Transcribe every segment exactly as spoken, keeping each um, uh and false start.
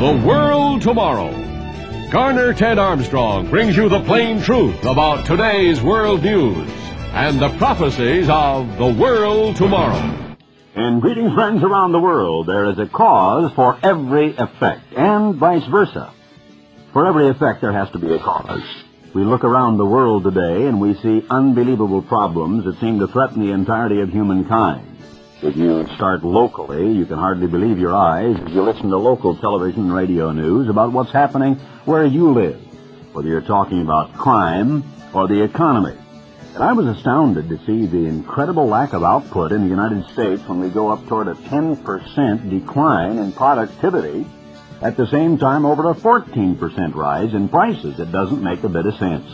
The World Tomorrow. Garner Ted Armstrong brings you the plain truth about today's world news and the prophecies of the world tomorrow. And greetings, friends around the world. There is a cause for every effect, and vice versa. For every effect, there has to be a cause. We look around the world today, and we see unbelievable problems that seem to threaten the entirety of humankind. If you start locally, you can hardly believe your eyes as you listen to local television and radio news about what's happening where you live, whether you're talking about crime or the economy. And I was astounded to see the incredible lack of output in the United States when we go up toward a ten percent decline in productivity, at the same time over a fourteen percent rise in prices. It doesn't make a bit of sense.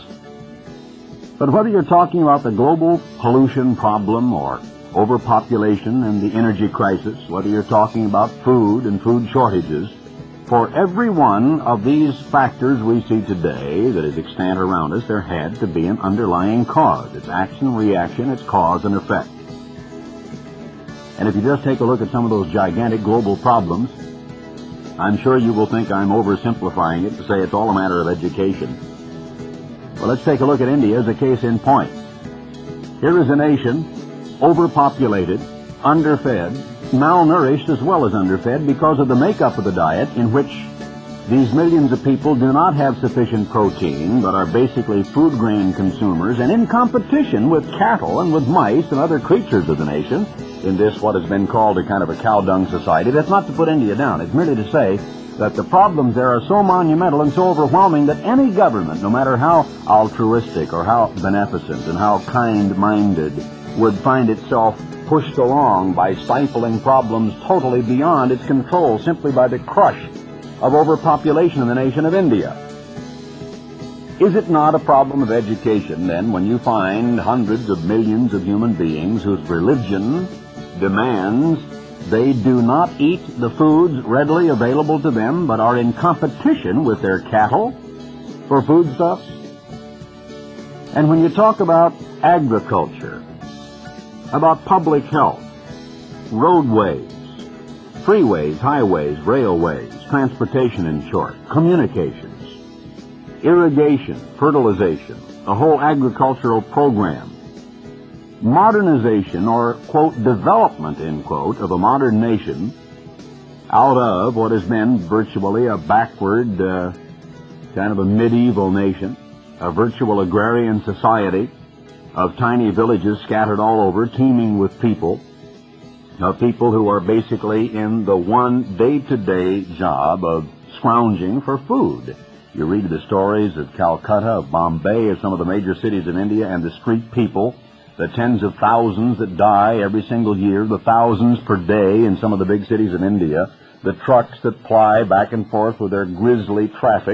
But whether you're talking about the global pollution problem or overpopulation and the energy crisis, whether you're talking about food and food shortages, for every one of these factors we see today that is extant around us, there had to be an underlying cause. It's action, reaction, it's cause and effect. And if you just take a look at some of those gigantic global problems, I'm sure you will think I'm oversimplifying it to say it's all a matter of education. Well, let's take a look at India as a case in point. Here is a nation overpopulated, underfed, malnourished as well as underfed because of the makeup of the diet in which these millions of people do not have sufficient protein but are basically food grain consumers and in competition with cattle and with mice and other creatures of the nation in this what has been called a kind of a cow dung society. That's not to put India down. It's merely to say that the problems there are so monumental and so overwhelming that any government, no matter how altruistic or how beneficent and how kind-minded, would find itself pushed along by stifling problems totally beyond its control simply by the crush of overpopulation in the nation of India. Is it not a problem of education, then, when you find hundreds of millions of human beings whose religion demands they do not eat the foods readily available to them but are in competition with their cattle for foodstuffs? And when you talk about agriculture, about public health, roadways, freeways, highways, railways, transportation in short, communications, irrigation, fertilization, the whole agricultural program, modernization or, quote, development, end quote, of a modern nation out of what has been virtually a backward, uh, kind of a medieval nation, a virtual agrarian society, of tiny villages scattered all over, teeming with people, of people who are basically in the one day-to-day job of scrounging for food. You read the stories of Calcutta, of Bombay, of some of the major cities in India, and the street people, the tens of thousands that die every single year, the thousands per day in some of the big cities of India, the trucks that ply back and forth with their grisly traffic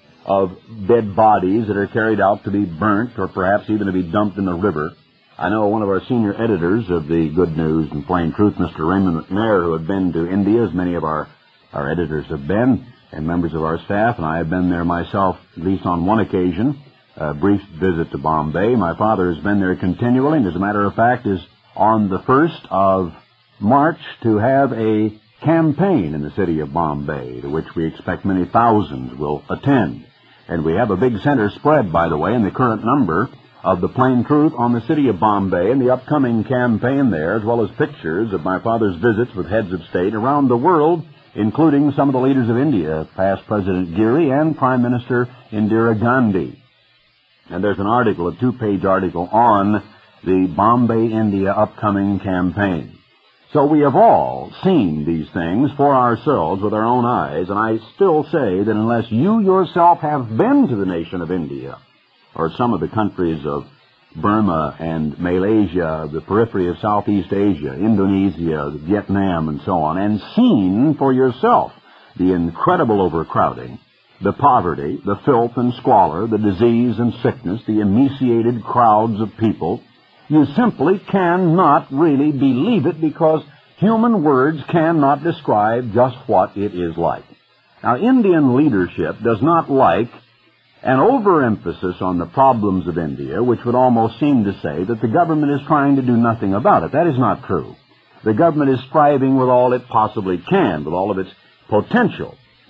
of dead bodies that are carried out to be burnt or perhaps even to be dumped in the river. I know one of our senior editors of the Good News and Plain Truth, Mister Raymond McNair, who had been to India, as many of our, our editors have been, and members of our staff, and I have been there myself at least on one occasion, a brief visit to Bombay. My father has been there continually, and as a matter of fact is on the first of March to have a campaign in the city of Bombay, to which we expect many thousands will attend. And we have a big center spread, by the way, in the current number of the Plain Truth on the city of Bombay and the upcoming campaign there, as well as pictures of my father's visits with heads of state around the world, including some of the leaders of India, past President Giri and Prime Minister Indira Gandhi. And there's an article, a two-page article, on the Bombay, India upcoming campaign. So we have all seen these things for ourselves with our own eyes, and I still say that unless you yourself have been to the nation of India, or some of the countries of Burma and Malaysia, the periphery of Southeast Asia, Indonesia, Vietnam, and so on, and seen for yourself the incredible overcrowding, the poverty, the filth and squalor, the disease and sickness, the emaciated crowds of people, you simply cannot really believe it because human words cannot describe just what it is like. Now, Indian leadership does not like an overemphasis on the problems of India, which would almost seem to say that the government is trying to do nothing about it. That is not true. The government is striving with all it possibly can, with all of its potential,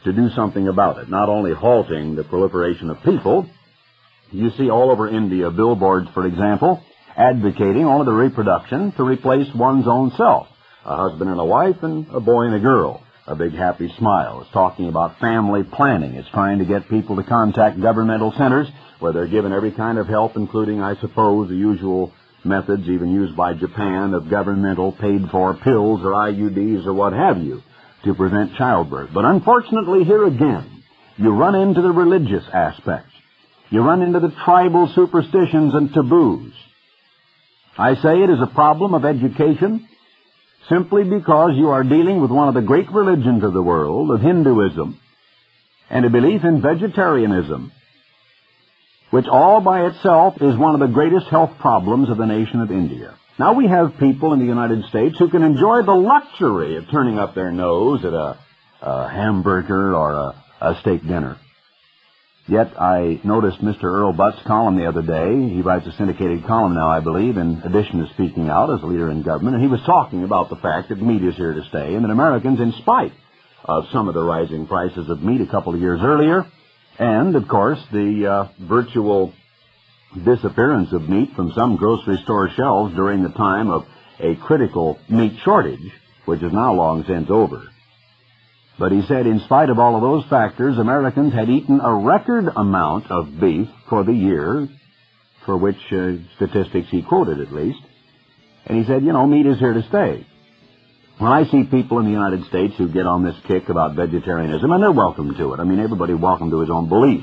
to do something about it, not only halting the proliferation of people. You see all over India billboards, for example, advocating only the reproduction to replace one's own self. A husband and a wife and a boy and a girl. A big happy smile. It's talking about family planning. It's trying to get people to contact governmental centers where they're given every kind of help, including, I suppose, the usual methods even used by Japan of governmental paid-for pills or I U Ds or what have you to prevent childbirth. But unfortunately, here again, you run into the religious aspects. You run into the tribal superstitions and taboos. I say it is a problem of education simply because you are dealing with one of the great religions of the world, of Hinduism, and a belief in vegetarianism, which all by itself is one of the greatest health problems of the nation of India. Now we have people in the United States who can enjoy the luxury of turning up their nose at a, a hamburger or a, a steak dinner. Yet I noticed Mister Earl Butt's column the other day. He writes a syndicated column now, I believe, in addition to speaking out as a leader in government, and he was talking about the fact that meat is here to stay, and that Americans, in spite of some of the rising prices of meat a couple of years earlier, and, of course, the uh, virtual disappearance of meat from some grocery store shelves during the time of a critical meat shortage, which is now long since over. But he said in spite of all of those factors, Americans had eaten a record amount of beef for the year, for which uh, statistics he quoted at least. And he said, you know, meat is here to stay. When I see people in the United States who get on this kick about vegetarianism, and they're welcome to it. I mean, everybody welcome to his own belief.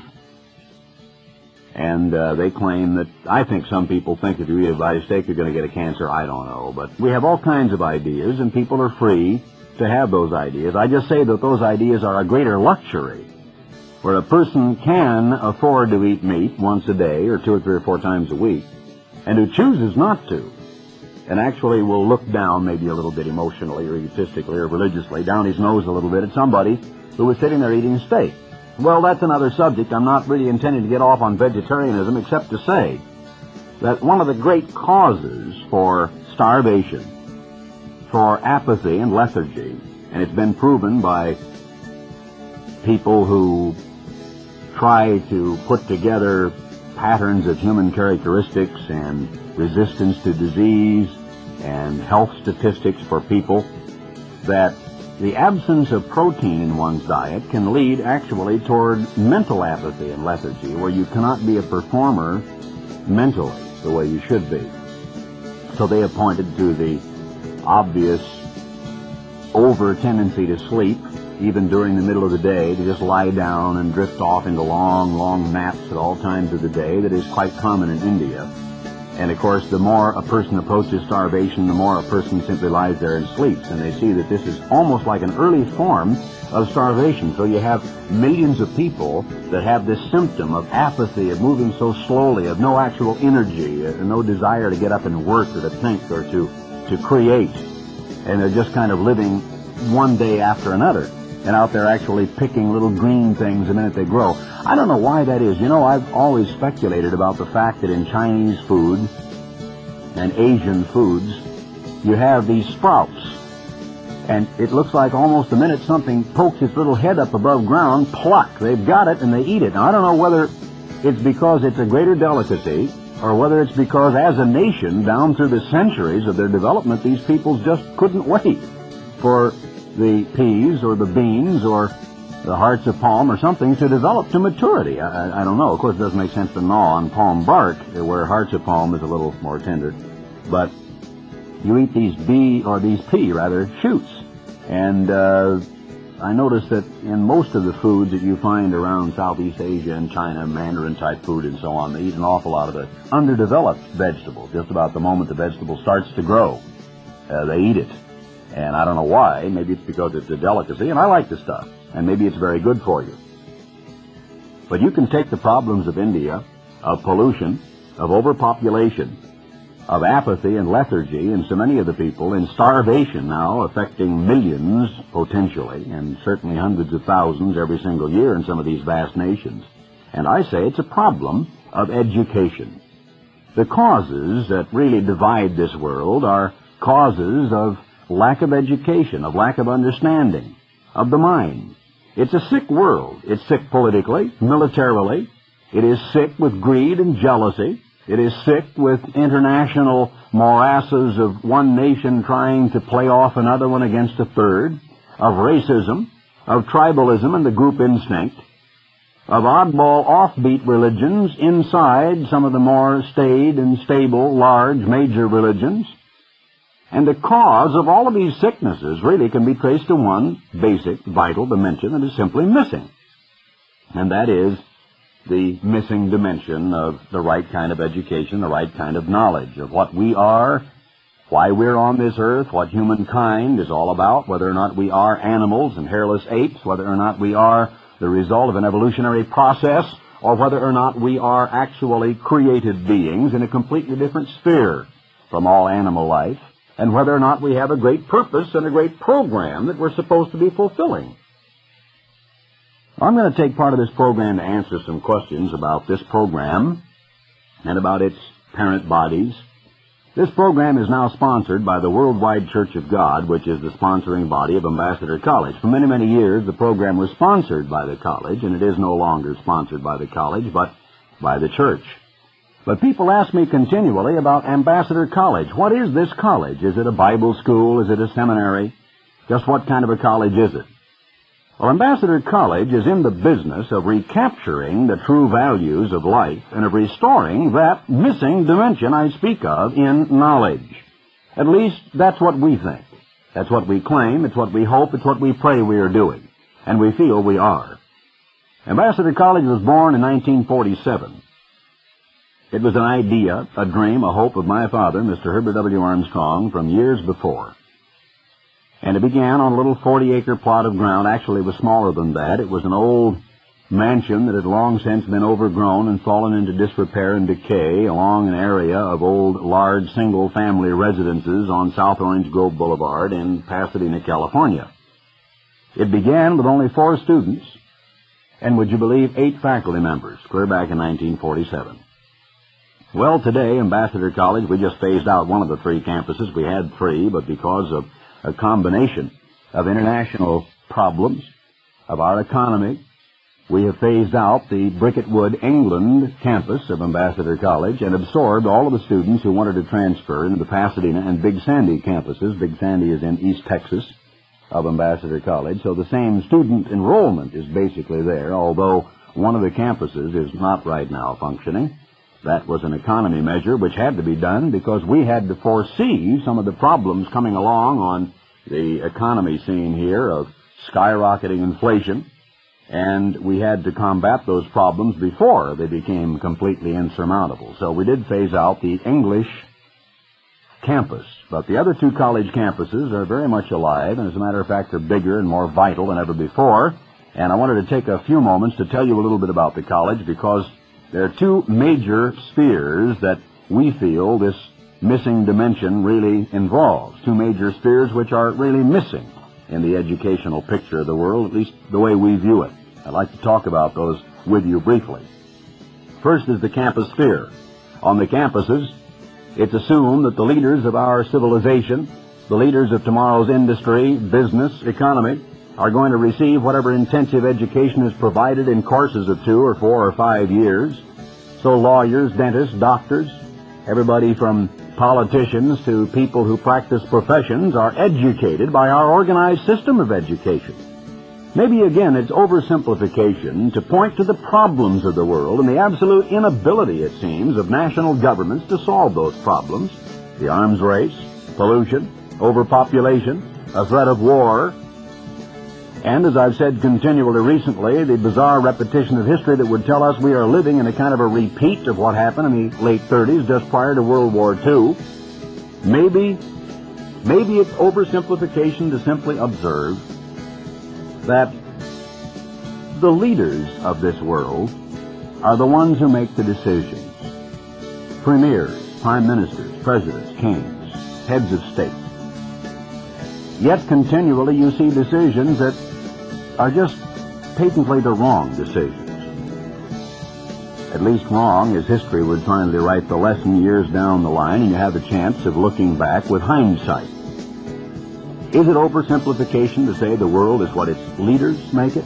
And uh, they claim that, I think some people think if you eat a bite of steak, you're going to get a cancer. I don't know. But we have all kinds of ideas, and people are free to have those ideas. I just say that those ideas are a greater luxury, where a person can afford to eat meat once a day or two or three or four times a week, and who chooses not to, and actually will look down maybe a little bit emotionally or egotistically or religiously, down his nose a little bit at somebody who was sitting there eating steak. Well, that's another subject. I'm not really intending to get off on vegetarianism except to say that one of the great causes for starvation, for apathy and lethargy, and it's been proven by people who try to put together patterns of human characteristics and resistance to disease and health statistics for people, that the absence of protein in one's diet can lead actually toward mental apathy and lethargy, where you cannot be a performer mentally the way you should be. So they have pointed to the obvious over tendency to sleep, even during the middle of the day, to just lie down and drift off into long, long naps at all times of the day, that is quite common in India. And of course, the more a person approaches starvation, the more a person simply lies there and sleeps. And they see that this is almost like an early form of starvation. So you have millions of people that have this symptom of apathy, of moving so slowly, of no actual energy, uh, no desire to get up and work or to think or to to create, and they're just kind of living one day after another, and out there actually picking little green things the minute they grow. I don't know why that is. You know, I've always speculated about the fact that in Chinese food and Asian foods, you have these sprouts, and it looks like almost the minute something pokes its little head up above ground, pluck, they've got it and they eat it. Now, I don't know whether it's because it's a greater delicacy, or whether it's because as a nation, down through the centuries of their development, these peoples just couldn't wait for the peas or the beans or the hearts of palm or something to develop to maturity. I, I don't know. Of course, it doesn't make sense to gnaw on palm bark, where hearts of palm is a little more tender. But you eat these bee, or these pea, rather, shoots. And uh, I noticed that in most of the foods that you find around Southeast Asia and China, Mandarin-type food and so on, they eat an awful lot of the underdeveloped vegetables. Just about the moment the vegetable starts to grow, uh, they eat it. And I don't know why. Maybe it's because it's a delicacy, and I like the stuff. And maybe it's very good for you. But you can take the problems of India, of pollution, of overpopulation, of apathy and lethargy in so many of the people, in starvation now affecting millions potentially, and certainly hundreds of thousands every single year in some of these vast nations. And I say it's a problem of education. The causes that really divide this world are causes of lack of education, of lack of understanding, of the mind. It's a sick world. It's sick politically, militarily. It is sick with greed and jealousy. It is sick with international morasses of one nation trying to play off another one against a third, of racism, of tribalism and the group instinct, of oddball offbeat religions inside some of the more staid and stable, large, major religions. And the cause of all of these sicknesses really can be traced to one basic, vital dimension that is simply missing. And that is the missing dimension of the right kind of education, the right kind of knowledge of what we are, why we're on this earth, what humankind is all about, whether or not we are animals and hairless apes, whether or not we are the result of an evolutionary process, or whether or not we are actually created beings in a completely different sphere from all animal life, and whether or not we have a great purpose and a great program that we're supposed to be fulfilling. I'm going to take part of this program to answer some questions about this program and about its parent bodies. This program is now sponsored by the Worldwide Church of God, which is the sponsoring body of Ambassador College. For many, many years, the program was sponsored by the college, and it is no longer sponsored by the college, but by the church. But people ask me continually about Ambassador College. What is this college? Is it a Bible school? Is it a seminary? Just what kind of a college is it? Well, Ambassador College is in the business of recapturing the true values of life and of restoring that missing dimension I speak of in knowledge. At least, that's what we think. That's what we claim. It's what we hope. It's what we pray we are doing. And we feel we are. Ambassador College was born in nineteen forty-seven. It was an idea, a dream, a hope of my father, Mister Herbert W. Armstrong, from years before. And it began on a little forty-acre plot of ground. Actually, it was smaller than that. It was an old mansion that had long since been overgrown and fallen into disrepair and decay along an area of old, large, single-family residences on South Orange Grove Boulevard in Pasadena, California. It began with only four students and, would you believe, eight faculty members, clear back in nineteen forty-seven. Well, today, Ambassador College, we just phased out one of the three campuses. We had three, but because of a combination of international problems, of our economy, we have phased out the Bricketwood, England campus of Ambassador College and absorbed all of the students who wanted to transfer into the Pasadena and Big Sandy campuses. Big Sandy is in East Texas of Ambassador College, so the same student enrollment is basically there, although one of the campuses is not right now functioning. That was an economy measure which had to be done because we had to foresee some of the problems coming along on the economy scene here of skyrocketing inflation, and we had to combat those problems before they became completely insurmountable. So we did phase out the English campus, but the other two college campuses are very much alive, and as a matter of fact, they're bigger and more vital than ever before. And I wanted to take a few moments to tell you a little bit about the college because there are two major spheres that we feel this missing dimension really involves. Two major spheres which are really missing in the educational picture of the world, at least the way we view it. I'd like to talk about those with you briefly. First is the campus sphere. On the campuses, it's assumed that the leaders of our civilization, the leaders of tomorrow's industry, business, economy, are going to receive whatever intensive education is provided in courses of two or four or five years. So lawyers, dentists, doctors, everybody from politicians to people who practice professions are educated by our organized system of education. Maybe again it's oversimplification to point to the problems of the world and the absolute inability, it seems, of national governments to solve those problems. The arms race, pollution, overpopulation, a threat of war, and, as I've said continually recently, the bizarre repetition of history that would tell us we are living in a kind of a repeat of what happened in the late thirties, just prior to World War Two. Maybe, maybe it's oversimplification to simply observe that the leaders of this world are the ones who make the decisions. Premiers, prime ministers, presidents, kings, heads of state. Yet continually you see decisions that are just patently the wrong decisions. At least wrong, as history would finally write the lesson years down the line, and you have the chance of looking back with hindsight. Is it oversimplification to say the world is what its leaders make it?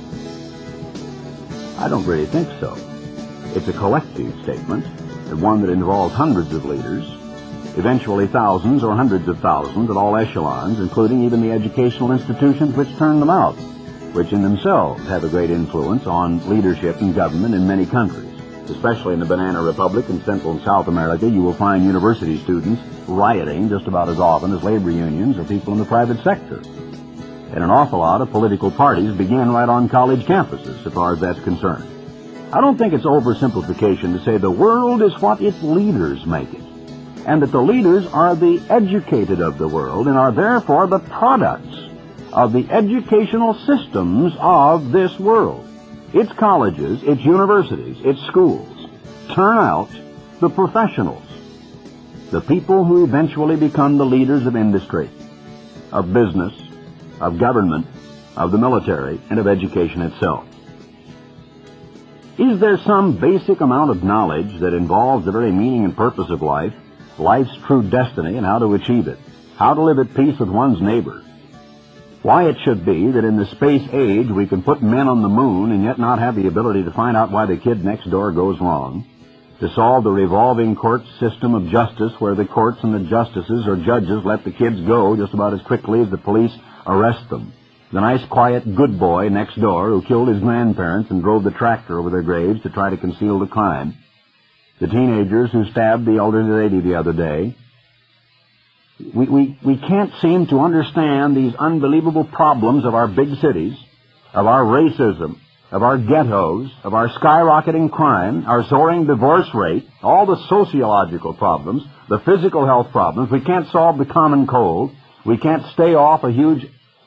I don't really think so. It's a collective statement, and one that involves hundreds of leaders, eventually thousands or hundreds of thousands at all echelons, including even the educational institutions which turn them out, which in themselves have a great influence on leadership and government in many countries. Especially in the Banana Republic in Central and South America, you will find university students rioting just about as often as labor unions or people in the private sector. And an awful lot of political parties begin right on college campuses, as far as that's concerned. I don't think it's oversimplification to say the world is what its leaders make it, and that the leaders are the educated of the world and are therefore the products of the educational systems of this world. Its colleges, its universities, its schools turn out the professionals, the people who eventually become the leaders of industry, of business, of government, of the military, and of education itself. Is there some basic amount of knowledge that involves the very meaning and purpose of life, life's true destiny, and how to achieve it, how to live at peace with one's neighbor? Why it should be that in the space age we can put men on the moon and yet not have the ability to find out why the kid next door goes wrong, to solve the revolving court system of justice where the courts and the justices or judges let the kids go just about as quickly as the police arrest them. The nice, quiet, good boy next door who killed his grandparents and drove the tractor over their graves to try to conceal the crime. The teenagers who stabbed the elderly lady the other day. We, we, we can't seem to understand these unbelievable problems of our big cities, of our racism, of our ghettos, of our skyrocketing crime, our soaring divorce rate, all the sociological problems, the physical health problems. We can't solve the common cold. We can't stay off a huge,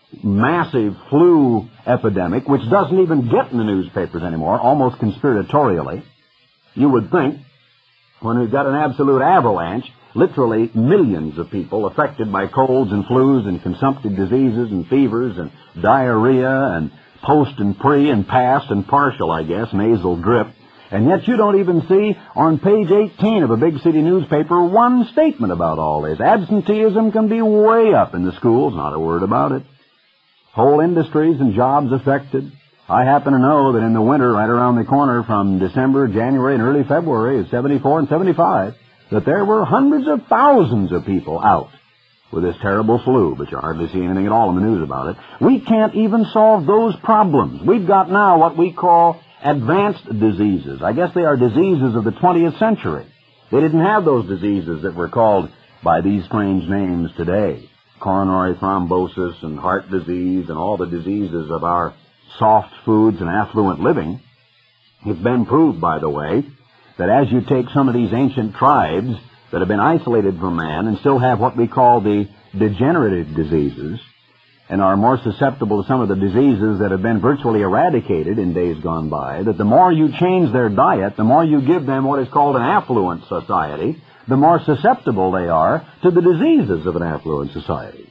massive flu epidemic, which doesn't even get in the newspapers anymore, almost conspiratorially. You would think, when we've got an absolute avalanche, literally millions of people affected by colds and flus and consumptive diseases and fevers and diarrhea and post and pre and past and partial, I guess, nasal drip. And yet you don't even see on page eighteen of a big city newspaper one statement about all this. Absenteeism can be way up in the schools, not a word about it. Whole industries and jobs affected. I happen to know that in the winter right around the corner from December, January, and early February of seventy-four and seventy-five, that there were hundreds of thousands of people out with this terrible flu, but you hardly see anything at all in the news about it. We can't even solve those problems. We've got now what we call advanced diseases. I guess they are diseases of the twentieth century. They didn't have those diseases that were called by these strange names today. Coronary thrombosis and heart disease and all the diseases of our soft foods and affluent living. It's been proved, by the way, that as you take some of these ancient tribes that have been isolated from man and still have what we call the degenerative diseases and are more susceptible to some of the diseases that have been virtually eradicated in days gone by, that the more you change their diet, the more you give them what is called an affluent society, the more susceptible they are to the diseases of an affluent society.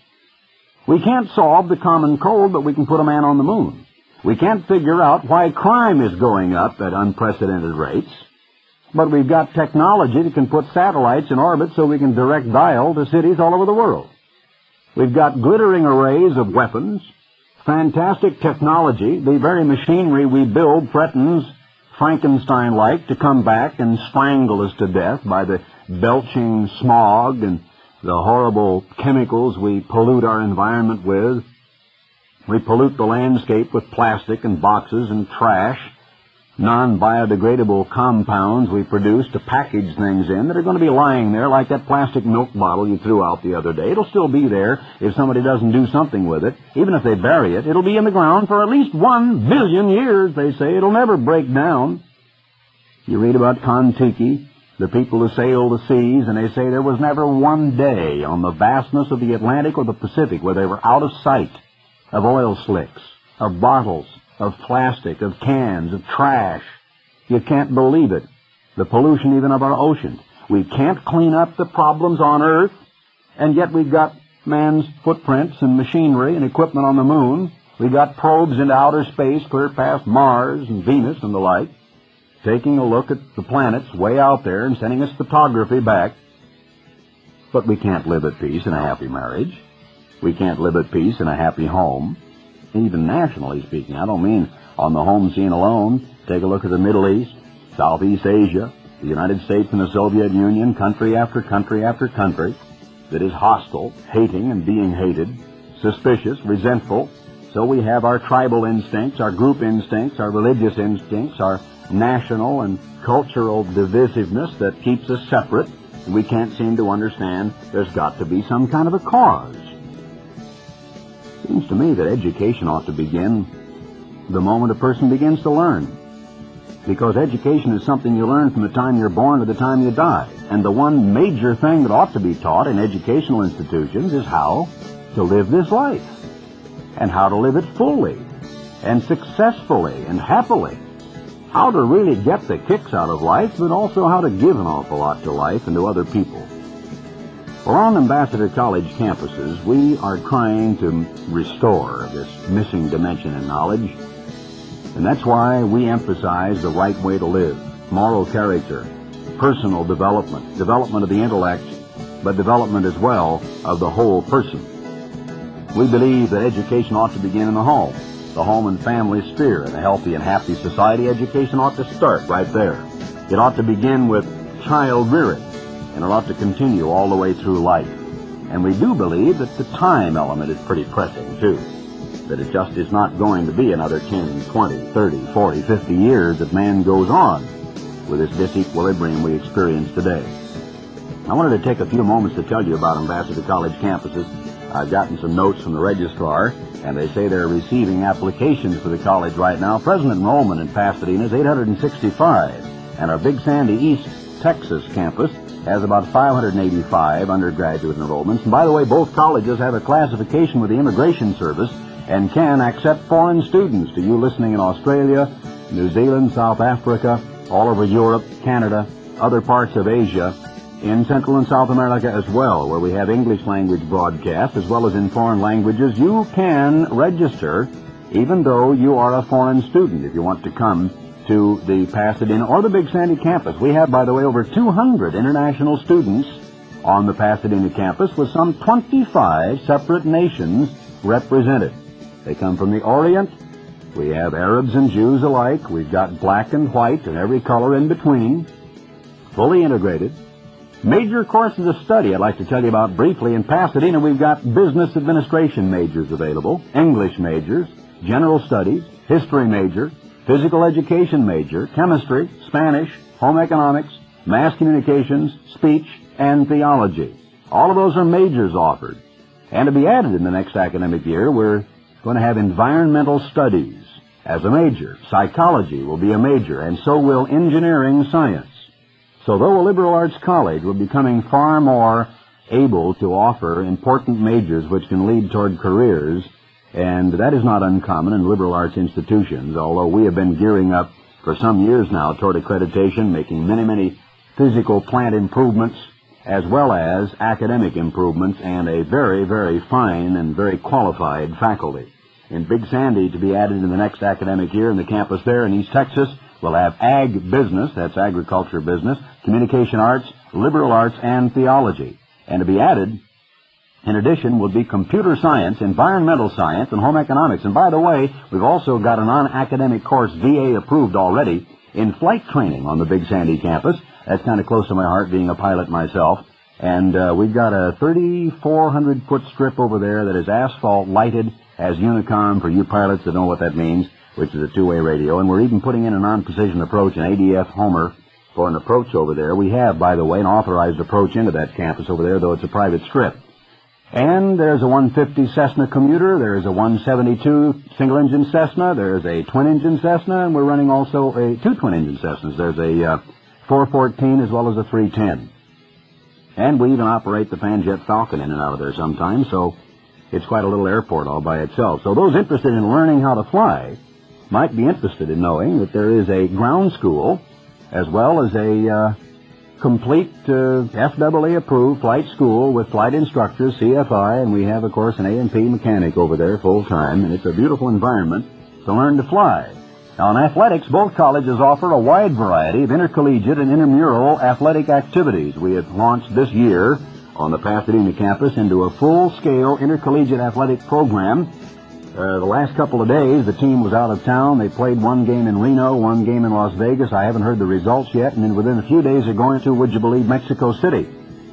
We can't solve the common cold, but we can put a man on the moon. We can't figure out why crime is going up at unprecedented rates, but we've got technology that can put satellites in orbit so we can direct dial to cities all over the world. We've got glittering arrays of weapons, fantastic technology. The very machinery we build threatens, Frankenstein-like, to come back and strangle us to death by the belching smog and the horrible chemicals we pollute our environment with. We pollute the landscape with plastic and boxes and trash, non-biodegradable compounds we produce to package things in that are going to be lying there like that plastic milk bottle you threw out the other day. It'll still be there if somebody doesn't do something with it. Even if they bury it, it'll be in the ground for at least one billion years, they say. It'll never break down. You read about Kon-Tiki, the people who sail the seas, and they say there was never one day on the vastness of the Atlantic or the Pacific where they were out of sight of oil slicks, of bottles, of plastic, of cans, of trash. You can't believe it. The pollution even of our oceans. We can't clean up the problems on Earth, and yet we've got man's footprints and machinery and equipment on the moon. We've got probes into outer space clear past Mars and Venus and the like, taking a look at the planets way out there and sending us photography back. But we can't live at peace in a happy marriage. We can't live at peace in a happy home, even nationally speaking. I don't mean on the home scene alone. Take a look at the Middle East, Southeast Asia, the United States and the Soviet Union, country after country after country that is hostile, hating and being hated, suspicious, resentful. So we have our tribal instincts, our group instincts, our religious instincts, our national and cultural divisiveness that keeps us separate, and we can't seem to understand there's got to be some kind of a cause. Seems to me that education ought to begin the moment a person begins to learn, because education is something you learn from the time you're born to the time you die. And the one major thing that ought to be taught in educational institutions is how to live this life, and how to live it fully and successfully and happily. How to really get the kicks out of life, but also how to give an awful lot to life and to other people. Well, on Ambassador College campuses, we are trying to restore this missing dimension in knowledge. And that's why we emphasize the right way to live, moral character, personal development, development of the intellect, but development as well of the whole person. We believe that education ought to begin in the home, the home and family sphere. In a healthy and happy society, education ought to start right there. It ought to begin with child rearing, and it ought to continue all the way through life. And we do believe that the time element is pretty pressing, too. That it just is not going to be another ten, twenty, thirty, forty, fifty years that man goes on with this disequilibrium we experience today. I wanted to take a few moments to tell you about Ambassador College campuses. I've gotten some notes from the registrar, and they say they're receiving applications for the college right now. Present enrollment in Pasadena is eight hundred sixty-five, and our Big Sandy East Texas campus has about five hundred eighty-five undergraduate enrollments. And by the way, both colleges have a classification with the Immigration Service and can accept foreign students. To you listening in Australia, New Zealand, South Africa, all over Europe, Canada, other parts of Asia, in Central and South America as well, where we have English language broadcasts, as well as in foreign languages, you can register even though you are a foreign student if you want to come to the Pasadena or the Big Sandy campus. We have, by the way, over two hundred international students on the Pasadena campus, with some twenty-five separate nations represented. They come from the Orient. We have Arabs and Jews alike. We've got black and white and every color in between, fully integrated. Major courses of study I'd like to tell you about briefly. In Pasadena, we've got business administration majors available, English majors, general studies, history major, physical education major, chemistry, Spanish, home economics, mass communications, speech, and theology. All of those are majors offered. And to be added in the next academic year, we're going to have environmental studies as a major. Psychology will be a major, and so will engineering science. So though a liberal arts college, we're becoming far more able to offer important majors which can lead toward careers, and that is not uncommon in liberal arts institutions, although we have been gearing up for some years now toward accreditation, making many, many physical plant improvements, as well as academic improvements, and a very, very fine and very qualified faculty. In Big Sandy, to be added in the next academic year in the campus there in East Texas, we'll have ag business, that's agriculture business, communication arts, liberal arts, and theology. And to be added, in addition, will be computer science, environmental science, and home economics. And by the way, we've also got a non-academic course, V A approved already, in flight training on the Big Sandy campus. That's kind of close to my heart, being a pilot myself. And uh, we've got a thirty-four hundred foot strip over there that is asphalt lighted, has Unicom for you pilots that know what that means, which is a two-way radio. And we're even putting in a non-precision approach, an A D F Homer, for an approach over there. We have, by the way, an authorized approach into that campus over there, though it's a private strip. And there's a one fifty Cessna commuter, there's a one seventy-two single-engine Cessna, there's a twin-engine Cessna, and we're running also a two twin-engine Cessnas. There's a uh, four fourteen as well as a three ten. And we even operate the Fanjet Falcon in and out of there sometimes, so it's quite a little airport all by itself. So those interested in learning how to fly might be interested in knowing that there is a ground school as well as a uh, complete uh, F A A approved flight school with flight instructors, C F I, and we have, of course, an A and P mechanic over there full-time, and it's a beautiful environment to learn to fly. Now, in athletics, both colleges offer a wide variety of intercollegiate and intramural athletic activities. We have launched this year on the Pasadena campus into a full-scale intercollegiate athletic program. Uh, the last couple of days, the team was out of town. They played one game in Reno, one game in Las Vegas. I haven't heard the results yet. And then within a few days, they're going to, would you believe, Mexico City.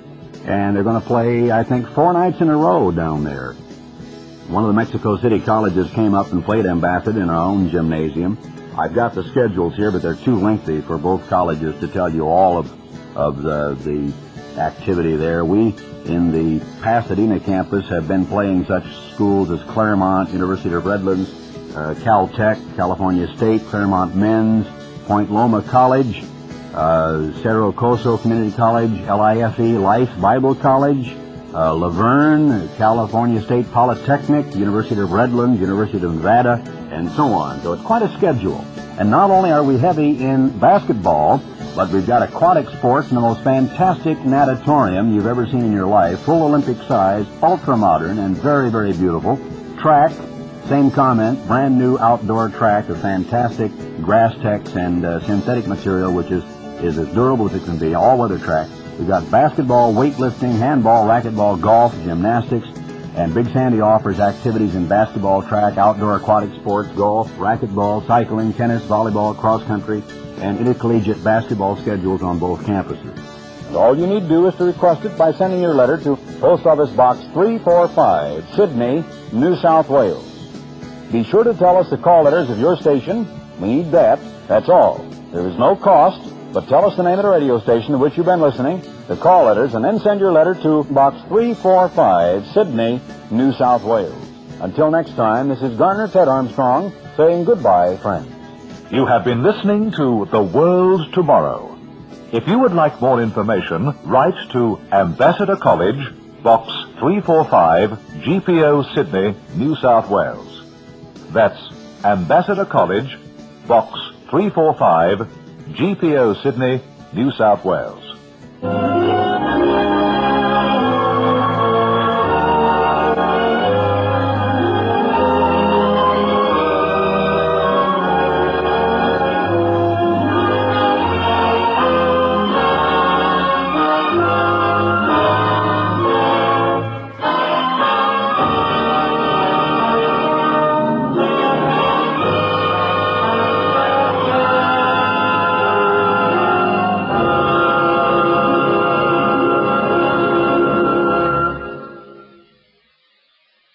And they're going to play, I think, four nights in a row down there. One of the Mexico City colleges came up and played Ambassador in our own gymnasium. I've got the schedules here, but they're too lengthy for both colleges to tell you all of, of the, the activity there. We, in the Pasadena campus, have been playing such schools as Claremont, University of Redlands, uh, Caltech, California State, Claremont Men's, Point Loma College, uh, Cerro Coso Community College, L I F E Life Bible College, uh, Laverne, California State Polytechnic, University of Redlands, University of Nevada, and so on. So it's quite a schedule. And not only are we heavy in basketball, but we've got aquatic sports and the most fantastic natatorium you've ever seen in your life, full Olympic size, ultra-modern, and very, very beautiful. Track, same comment, brand new outdoor track of fantastic grass tex and uh, synthetic material, which is, is as durable as it can be, all-weather track. We've got basketball, weightlifting, handball, racquetball, golf, gymnastics, and Big Sandy offers activities in basketball, track, outdoor aquatic sports, golf, racquetball, cycling, tennis, volleyball, cross-country, and intercollegiate basketball schedules on both campuses. And all you need to do is to request it by sending your letter to Post Office Box three forty-five, Sydney, New South Wales. Be sure to tell us the call letters of your station. We need that. That's all. There is no cost, but tell us the name of the radio station to which you've been listening, the call letters, and then send your letter to Box three forty-five, Sydney, New South Wales. Until next time, this is Garner Ted Armstrong saying goodbye, friends. You have been listening to The World Tomorrow. If you would like more information, write to Ambassador College, Box three forty-five, G P O, Sydney, New South Wales. That's Ambassador College, Box three forty-five, G P O, Sydney, New South Wales.